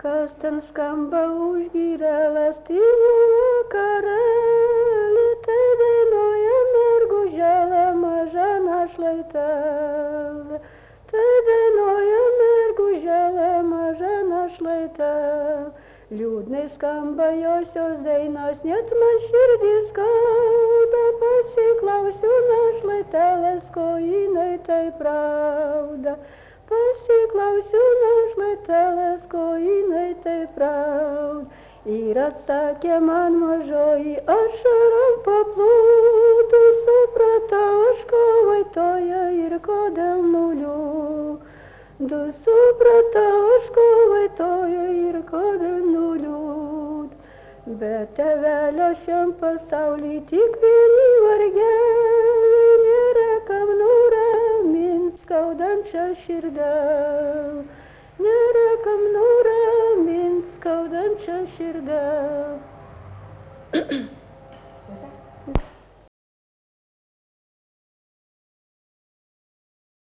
Kas ten skamba už gyreles tylu vakarėlį, tai dainuoja mergužėlė maža našlaitelė. Tai dainuoja mergužėlė maža našlaitelė. Liūdnai skamba josios dainos, net man širdis skauda. Pasiklausiu našlaitelės, ko jinai taip rauda. Pasiklausiu našlaitelės, ko jinai taip rauda. Ir atsakė man mažoji, ašarom paplūdu, supratau aš, ko vaitoja ir kodėl nuliūdu. Supratau aš, ko vaitoja ir kodėl nuliūdu. Bet tėvelio šiam pasauly tik vieni vargeliai, nėra kam nuramint skaudančią širdelę. Nėra kam nuramint skaudančią širdelę.